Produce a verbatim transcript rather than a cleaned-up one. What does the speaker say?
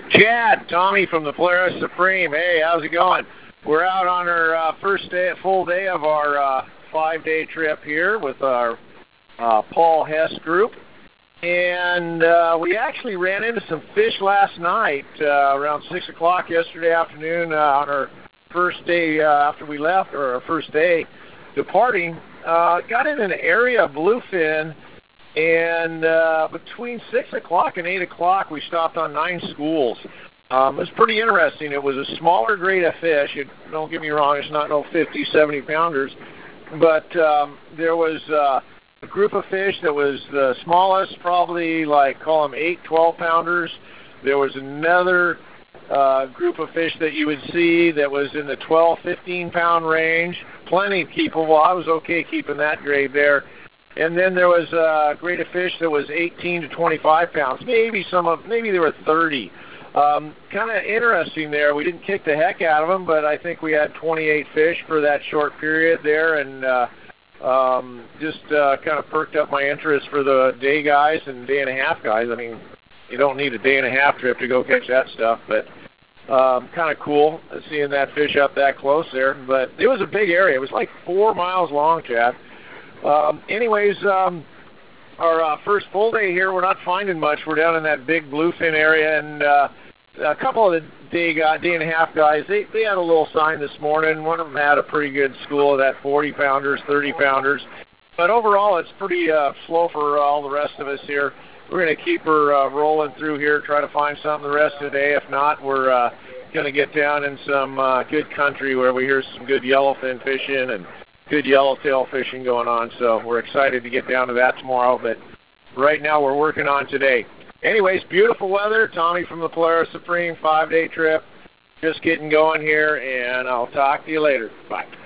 Chad, Tommy from the Polaris Supreme. Hey, how's it going? We're out on our uh, first day, full day of our uh, five-day trip here with our uh, Paul Hess group. And uh, we actually ran into some fish last night uh, around six o'clock yesterday afternoon uh, on our first day uh, after we left, or our first day departing. Uh, got in an area of bluefin, and uh, between six o'clock and eight o'clock we stopped on nine schools. Um, it was pretty interesting. It was a smaller grade of fish. It, don't get me wrong, it's not no fifty, seventy pounders, but um, there was uh, a group of fish that was the smallest, probably like, call them eight, twelve pounders. There was another uh, group of fish that you would see that was in the twelve, fifteen pound range. Plenty keepable. I was okay keeping that grade there. And then there was a grade of fish that was eighteen to twenty-five pounds. Maybe some of, maybe there were thirty. Um, kind of interesting there. We didn't kick the heck out of them, but I think we had twenty-eight fish for that short period there, and uh, um, just uh, kind of perked up my interest for the day guys and day and a half guys. I mean, you don't need a day and a half trip to go catch that stuff, but um, kind of cool seeing that fish up that close there. But it was a big area. It was like four miles long, Chad. Um, anyways, um, our uh, first full day here, we're not finding much. We're down in that big bluefin area, and uh, a couple of the day, guy, day and a half guys, they, they had a little sign this morning. One of them had a pretty good school of that forty pounders, thirty pounders. But overall, it's pretty uh, slow for uh, all the rest of us here. We're going to keep her uh, rolling through here, try to find something the rest of the day. If not, we're uh, going to get down in some uh, good country where we hear some good yellowfin fishing and good yellowtail fishing going on. So we're excited to get down to that tomorrow. But right now, we're working on today. Anyways, beautiful weather. Tommy from the Polaris Supreme, five-day trip. Just getting going here, and I'll talk to you later. Bye.